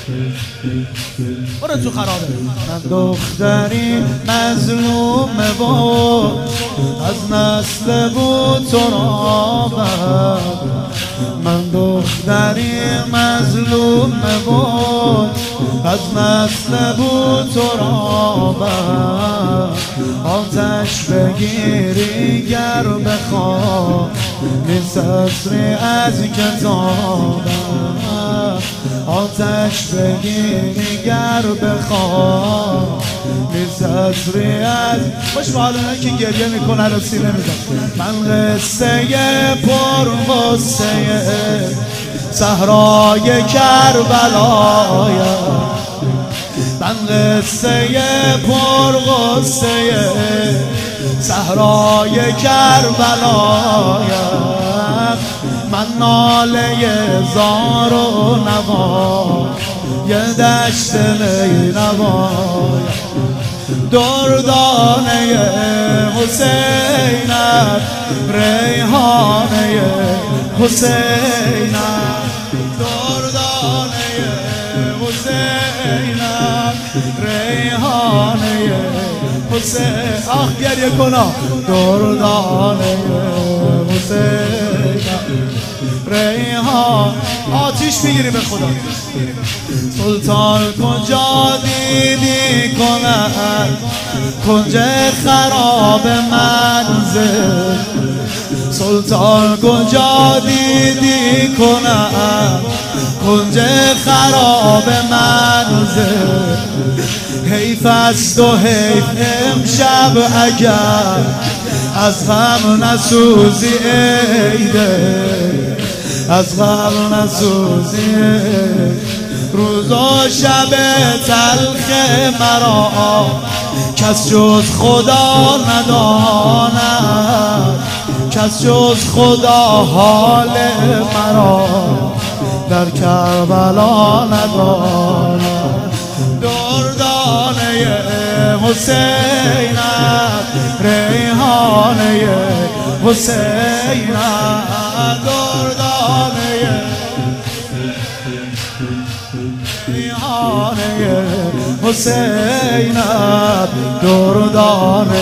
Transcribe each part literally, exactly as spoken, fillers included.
برو تو خرابه. من دختری مظلوم بود از نسل بود ترابم. من دختری مظلوم بود از نسل بود ترابم. آتش بگیری گر بخواه میسسری از کتابم. آتش بگیری گر بخواه میسسری از خوش به حالونه که گریه میکنه رو سینه میزن. من قصه پر غصه صحرای کربلایم. من قصه پر غصه صحرای کربلایم. من ناله زار و نوا یه دشت نینوایم. دردانه حسینم ریحانه حسینم. دردانه حسینم ریحانه حسین. آخ گریه کنا. دردانه حسینم ریحان. آتیش میگیری به خدا. سلطان کجا دیدی کند کنج خراب منزل. سلطان کجا دیدی کند کنج خراب منزل. حیف است و حیف امشب اگر از غم نسوزی ایده. از غم نسوزی روز و شب تلخ مرا کس جز خدا نداند. کس جز خدا حال مرا در کربلا نداند. دردانه حسینم ریحانه حسینم. دردانه ریحانه حسینم. دردانه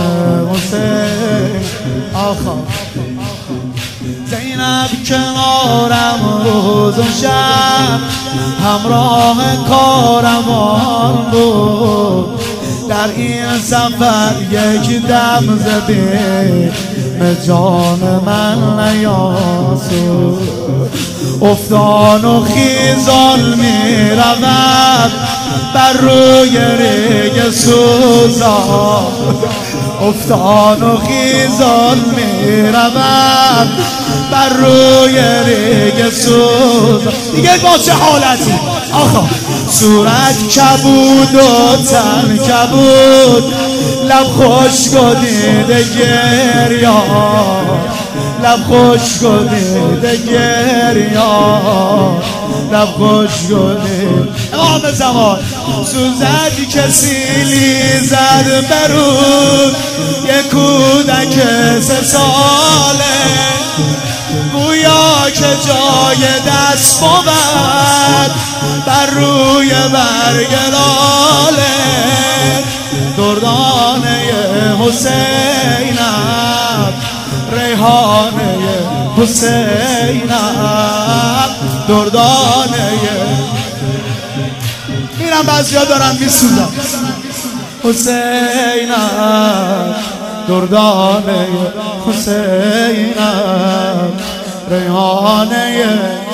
حسین. آخا زینب کنارم روز و شب همراه کاروان بود. در این سفر یک دم زدی جان من نیاسود. افتان و خیزان می رود بر روی ریگ سوزان. افتان و خیزان می رود بر روی ریگ سوزان. دیگه با چه حالتی آخا. صورت کبود و تن کبود لب خشک و دیده گریان. لب خشک و دیده گریان. لب خشک و دیده امام زمان. سوزد کسی زد برود یک کودک سه ساله. گویا که جای دست بود بر روی برگ لاله. دردانه حسینم ریحانه حسینم. دردانه میرم بعضیا دارن میسوزن. حسینم دردانه حسینم ریحانه.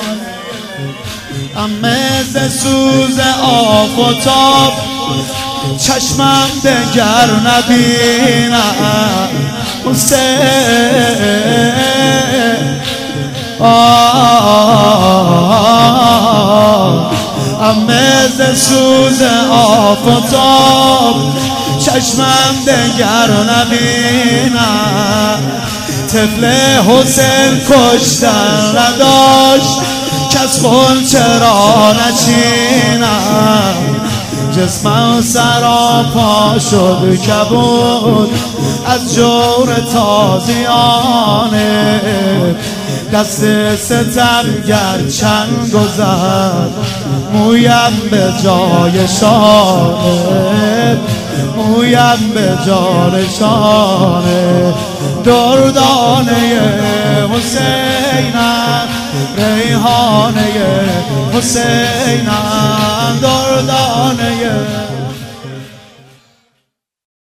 مثل سوز آفتاب چشمم دگر نبینم. حسین مثل سوز آفتاب چشمم دگر نبینم. طفل حسین کشتن نداشت کس خون چرا نچینم. جسمم سراپا شد کبود از جور تازیانه. دست ستمگر چند گذر مویم به جای شانه مویم به جای شانه دردانه حسینم ریحانه حسینم دردانه